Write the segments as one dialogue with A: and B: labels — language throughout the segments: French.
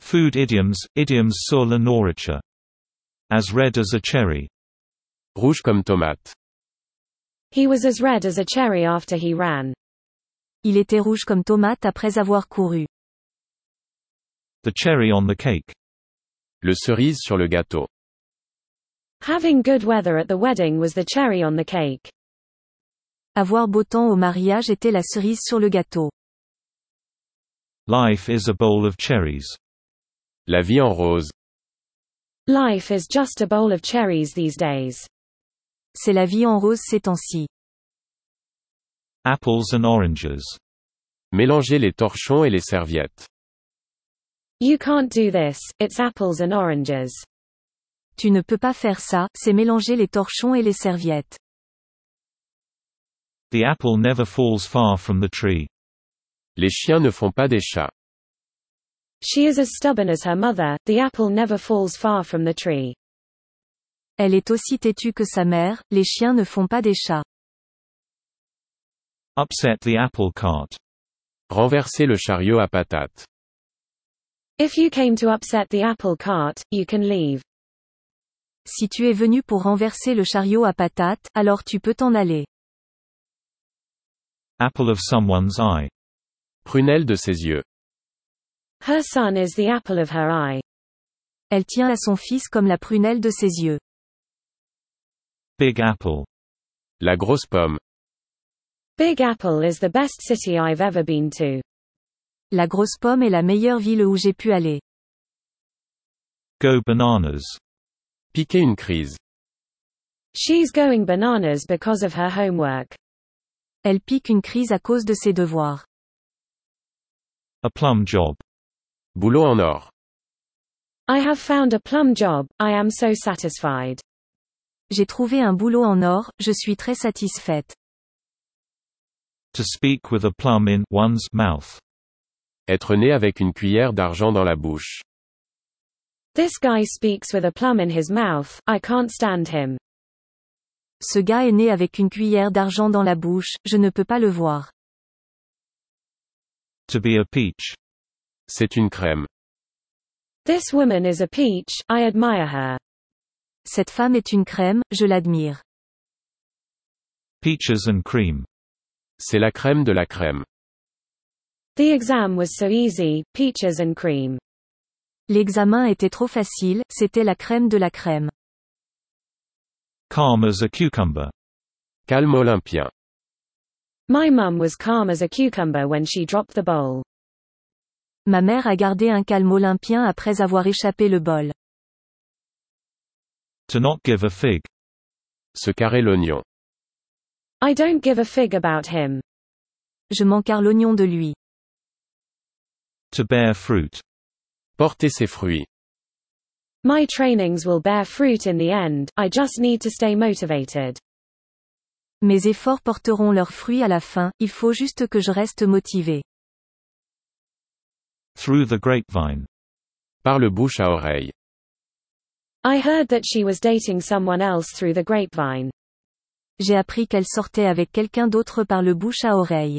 A: Food idioms, idioms sur la nourriture. As red as a cherry.
B: Rouge comme tomate.
C: He was as red as a cherry after he ran.
D: Il était rouge comme tomate après avoir couru.
A: The cherry on the cake.
B: Le cerise sur le gâteau.
C: Having good weather at the wedding was the cherry on the cake.
D: Avoir beau temps au mariage était la cerise sur le gâteau.
A: Life is a bowl of cherries.
B: La vie en rose.
C: Life is just a bowl of cherries these days.
D: C'est la vie en rose ces temps-ci.
A: Apples and oranges.
B: Mélanger les torchons et les serviettes.
C: You can't do this, it's apples and oranges.
D: Tu ne peux pas faire ça, c'est mélanger les torchons et les serviettes.
A: The apple never falls far from the tree.
B: Les chiens ne font pas des chats.
C: She is as stubborn as her mother, the apple never falls far from the tree.
D: Elle est aussi têtue que sa mère, les chiens ne font pas des chats.
A: Upset the apple cart.
B: Renverser le chariot à patates.
C: If you came to upset the apple cart, you can leave.
D: Si tu es venu pour renverser le chariot à patates, alors tu peux t'en aller.
A: Apple of someone's eye.
B: Prunelle de ses yeux.
C: Her son is the apple of her eye.
D: Elle tient à son fils comme la prunelle de ses yeux.
A: Big apple.
B: La grosse pomme.
C: Big Apple is the best city I've ever been to.
D: La grosse pomme est la meilleure ville où j'ai pu aller.
A: Go bananas.
B: Piquer une crise.
C: She's going bananas because of her homework.
D: Elle pique une crise à cause de ses devoirs.
A: A plum job.
B: Boulot en or.
C: I have found a plum job, I am so satisfied.
D: J'ai trouvé un boulot en or, je suis très satisfaite.
A: To speak with a plum in one's mouth.
B: Être né avec une cuillère d'argent dans la bouche.
C: This guy speaks with a plum in his mouth, I can't stand him.
D: Ce gars est né avec une cuillère d'argent dans la bouche, je ne peux pas le voir.
A: To be a peach.
B: C'est une crème.
C: This woman is a peach, I admire her.
D: Cette femme est une crème, je l'admire.
A: Peaches and cream.
B: C'est la crème de la crème.
C: The exam was so easy, peaches and cream.
D: L'examen était trop facile, c'était la crème de la crème.
A: Calm as a cucumber.
B: Calme olympien.
C: My mum was calm as a cucumber when she dropped the bowl.
D: Ma mère a gardé un calme olympien après avoir échappé le bol.
A: To not give a fig.
B: Se carrer l'oignon.
C: I don't give a fig about him.
D: Je m'encarre l'oignon de lui.
A: To bear fruit.
B: Porter ses fruits.
C: My trainings will bear fruit in the end, I just need to stay motivated.
D: Mes efforts porteront leurs fruits à la fin, il faut juste que je reste motivé.
A: Through the grapevine.
B: Par le bouche à oreille.
C: I heard that she was dating someone else through the grapevine.
D: J'ai appris qu'elle sortait avec quelqu'un d'autre par le bouche à oreille.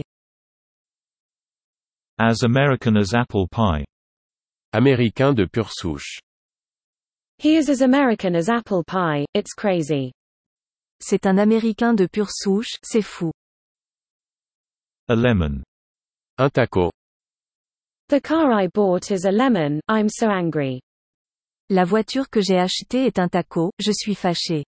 A: As American as apple pie.
B: Américain de pure souche.
C: He is as American as apple pie, it's crazy.
D: C'est un Américain de pure souche, c'est fou.
A: A lemon.
B: Un taco.
C: The car I bought is a lemon, I'm so angry.
D: La voiture que j'ai achetée est un taco, je suis fâché.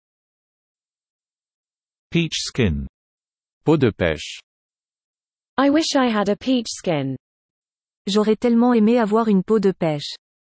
A: Peach skin.
B: Peau de pêche.
C: I wish I had a peach skin.
D: J'aurais tellement aimé avoir une peau de pêche.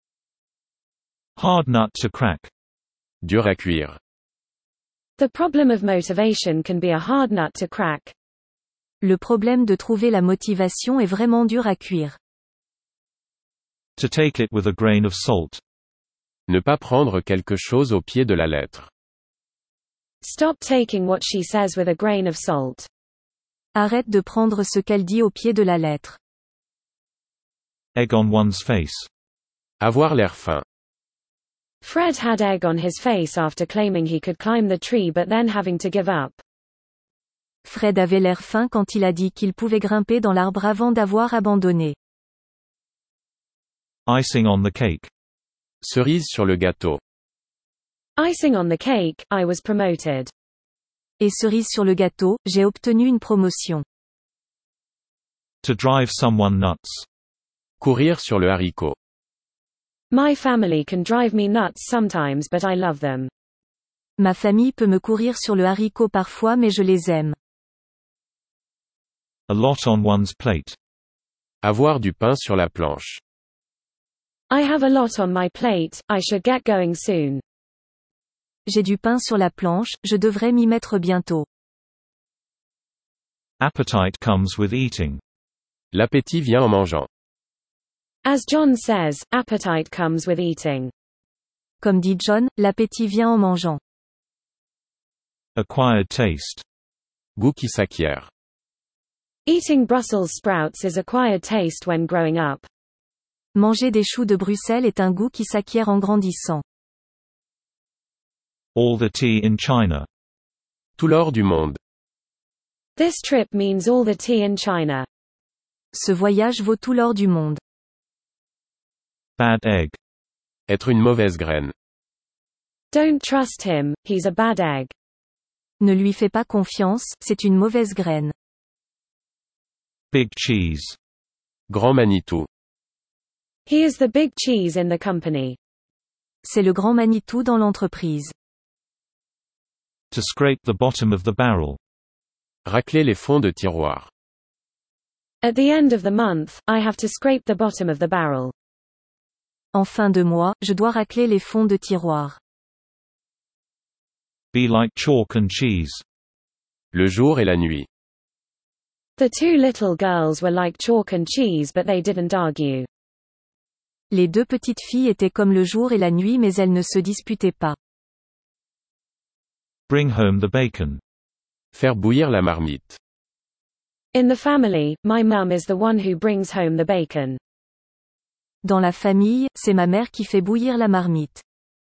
A: Hard nut to crack.
B: Dur à cuire.
C: The problem of motivation can be a hard nut to crack.
D: Le problème de trouver la motivation est vraiment dur à cuire.
A: To take it with a grain of salt.
B: Ne pas prendre quelque chose au pied de la lettre.
C: Stop taking what she says with a grain of salt.
D: Arrête de prendre ce qu'elle dit au pied de la lettre.
A: Egg on one's face.
B: Avoir l'air fin.
C: Fred had egg on his face after claiming he could climb the tree but then having to give up.
D: Fred avait l'air fin quand il a dit qu'il pouvait grimper dans l'arbre avant d'avoir abandonné.
A: Icing on the cake.
B: Cerise sur le gâteau.
C: Icing on the cake, I was promoted.
D: Et cerise sur le gâteau, j'ai obtenu une promotion.
A: To drive someone nuts.
B: Courir sur le haricot.
C: My family can drive me nuts sometimes but I love them.
D: Ma famille peut me courir sur le haricot parfois mais je les aime.
A: A lot on one's plate.
B: Avoir du pain sur la planche.
C: I have a lot on my plate, I should get going soon.
D: J'ai du pain sur la planche, je devrais m'y mettre bientôt.
A: Appetite comes with eating.
B: L'appétit vient en mangeant.
C: As John says, appetite comes with eating.
D: Comme dit John, l'appétit vient en mangeant.
A: Acquired taste.
B: Goût qui s'acquiert.
C: Eating Brussels sprouts is acquired taste when growing up.
D: Manger des choux de Bruxelles est un goût qui s'acquiert en grandissant.
A: All the tea in China.
B: Tout l'or du monde.
C: This trip means all the tea in China.
D: Ce voyage vaut tout l'or du monde.
A: Bad egg.
B: Être une mauvaise graine.
C: Don't trust him, he's a bad egg.
D: Ne lui fais pas confiance, c'est une mauvaise graine.
A: Big cheese.
B: Grand Manitou.
C: He is the big cheese in the company.
D: C'est le grand Manitou dans l'entreprise.
A: To scrape the bottom of the barrel.
B: Racler les fonds de tiroir.
C: At the end of the month, I have to scrape the bottom of the barrel.
D: En fin de mois, je dois racler les fonds de tiroir.
A: Be like chalk and cheese.
B: Le jour et la nuit.
C: The two little girls were like chalk and cheese but they didn't argue.
D: Les deux petites filles étaient comme le jour et la nuit mais elles ne se disputaient pas.
A: Bring home the bacon.
B: Faire bouillir la marmite.
C: In the family, my mum is the one who brings home the bacon.
D: Dans la famille, c'est ma mère qui fait bouillir la marmite.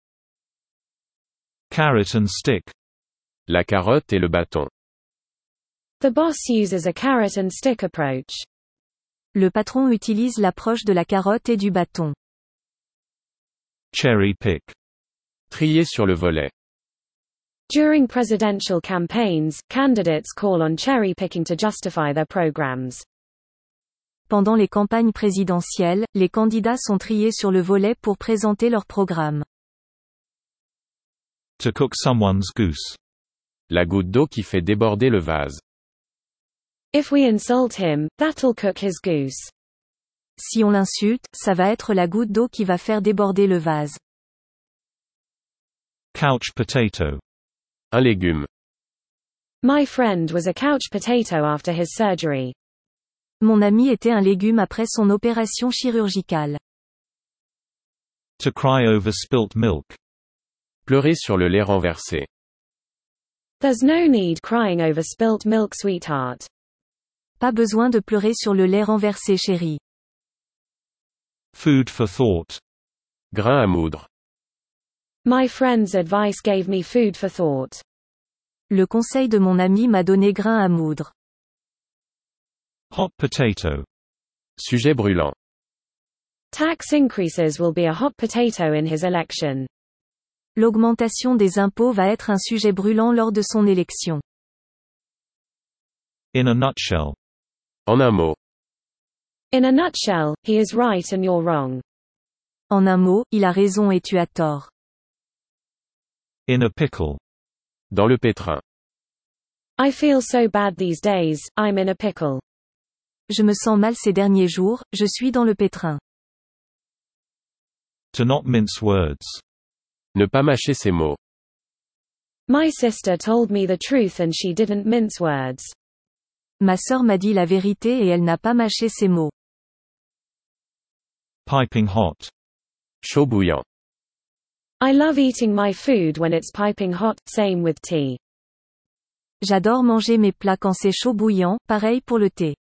A: Carrot and stick.
B: La carotte et le bâton.
C: The boss uses a carrot and stick approach.
D: Le patron utilise l'approche de la carotte et du bâton.
A: Cherry pick.
B: Trier sur le volet.
C: During presidential campaigns, candidates call on cherry picking to justify their programs.
D: Pendant les campagnes présidentielles, les candidats sont triés sur le volet pour présenter leur programme.
A: To cook someone's goose.
B: La goutte d'eau qui fait déborder le vase.
C: If we insult him, that'll cook his goose.
D: Si on l'insulte, ça va être la goutte d'eau qui va faire déborder le vase.
A: Couch potato.
B: Un légume.
C: My friend was a couch potato after his surgery.
D: Mon ami était un légume après son opération chirurgicale.
A: To cry over spilt milk.
B: Pleurer sur le lait renversé.
C: There's no need crying over spilt milk, sweetheart.
D: Pas besoin de pleurer sur le lait renversé, chérie.
A: Food for thought.
B: Grain à moudre.
C: My friend's advice gave me food for thought.
D: Le conseil de mon ami m'a donné grain à moudre.
A: Hot potato.
B: Sujet brûlant.
C: Tax increases will be a hot potato in his election.
D: L'augmentation des impôts va être un sujet brûlant lors de son élection.
A: In a nutshell.
B: En un mot.
C: In a nutshell, he is right and you're wrong.
D: En un mot, il a raison et tu as tort.
A: In a pickle.
B: Dans le pétrin.
C: I feel so bad these days, I'm in a pickle.
D: Je me sens mal ces derniers jours, je suis dans le pétrin.
A: To not mince words.
B: Ne pas mâcher ses mots.
C: My sister told me the truth and she didn't mince words.
D: Ma sœur m'a dit la vérité et elle n'a pas mâché ses mots.
A: Piping hot.
B: Chaud bouillant.
C: I love eating my food when it's piping hot, same with tea.
D: J'adore manger mes plats quand c'est chaud bouillant, pareil pour le thé.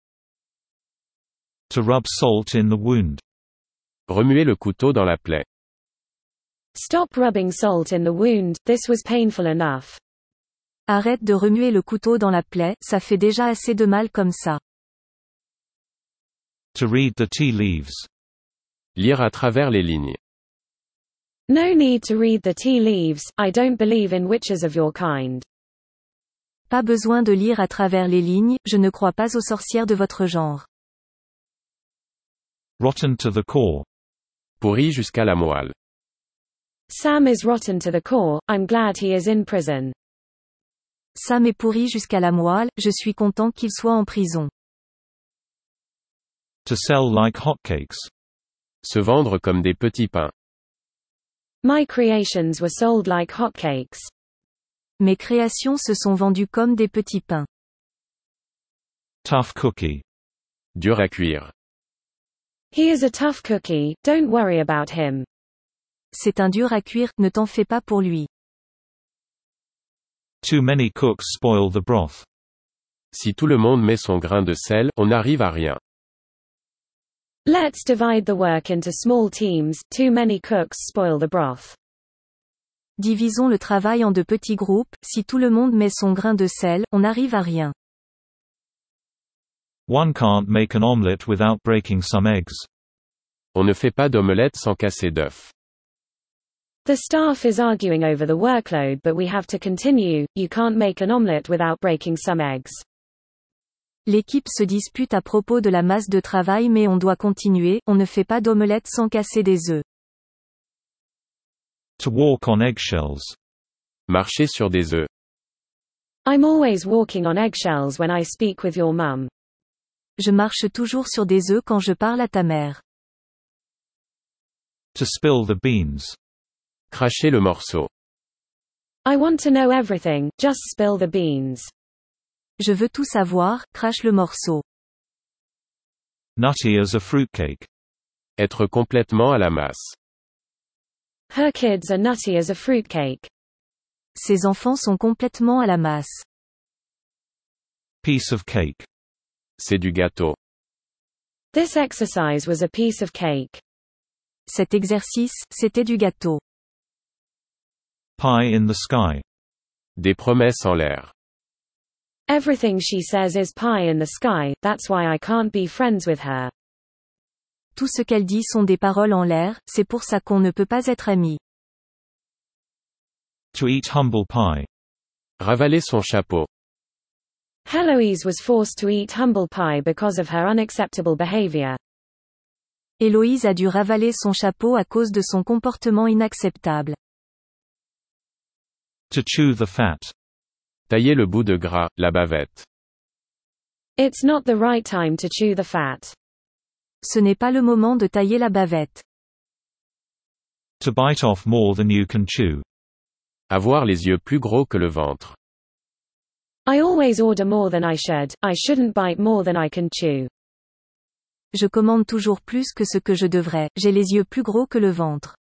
A: To rub salt in the wound.
B: Remuer le couteau dans la plaie.
C: Stop rubbing salt in the wound, this was painful enough.
D: Arrête de remuer le couteau dans la plaie, ça fait déjà assez de mal comme ça.
A: To read the tea leaves.
B: Lire à travers les lignes.
C: No need to read the tea leaves, I don't believe in witches of your kind.
D: Pas besoin de lire à travers les lignes, je ne crois pas aux sorcières de votre genre.
A: Rotten to the core.
B: Pourri jusqu'à la moelle.
C: Sam is rotten to the core, I'm glad he is in prison.
D: Sam est pourri jusqu'à la moelle, je suis content qu'il soit en prison.
A: To sell like hotcakes.
B: Se vendre comme des petits pains.
C: My creations were sold like hotcakes.
D: Mes créations se sont vendues comme des petits pains.
A: Tough cookie.
B: Dur à cuire.
C: He is a tough cookie, don't worry about him.
D: C'est un dur à cuire, ne t'en fais pas pour lui.
A: Too many cooks spoil the broth.
B: Si tout le monde met son grain de sel, on n'arrive à rien.
C: Let's divide the work into small teams, too many cooks spoil the broth.
D: Divisons le travail en de petits groupes, si tout le monde met son grain de sel, on n'arrive à rien.
A: One can't make an omelette without breaking some eggs.
B: On ne fait pas d'omelette sans casser d'œufs.
C: The staff is arguing over the workload but we have to continue, you can't make an omelette without breaking some eggs.
D: L'équipe se dispute à propos de la masse de travail mais on doit continuer, on ne fait pas d'omelette sans casser des œufs.
A: To walk on eggshells.
B: Marcher sur des œufs.
C: I'm always walking on eggshells when I speak with your mum.
D: Je marche toujours sur des œufs quand je parle à ta mère.
A: To spill the beans.
B: Cracher le morceau.
C: I want to know everything, just spill the beans.
D: Je veux tout savoir, crache le morceau.
A: Nutty as a fruitcake.
B: Être complètement à la masse.
C: Her kids are nutty as a fruitcake.
D: Ses enfants sont complètement à la masse.
A: Piece of cake.
B: C'est du gâteau.
C: This exercise was a piece of cake.
D: Cet exercice, c'était du gâteau.
A: Pie in the sky.
B: Des promesses en l'air.
C: Everything she says is pie in the sky, that's why I can't be friends with her.
D: Tout ce qu'elle dit sont des paroles en l'air, c'est pour ça qu'on ne peut pas être amis.
A: To eat humble pie.
B: Ravaler son chapeau.
C: Heloise was forced to eat humble pie because of her unacceptable behavior.
D: Héloïse a dû ravaler son chapeau à cause de son comportement inacceptable.
A: To chew the fat.
B: Tailler le bout de gras, la bavette.
C: It's not the right time to chew the fat.
D: Ce n'est pas le moment de tailler la bavette.
A: To bite off more than you can chew.
B: Avoir les yeux plus gros que le ventre.
C: I always order more than I shouldn't bite more than I can chew.
D: Je commande toujours plus que ce que je devrais, j'ai les yeux plus gros que le ventre.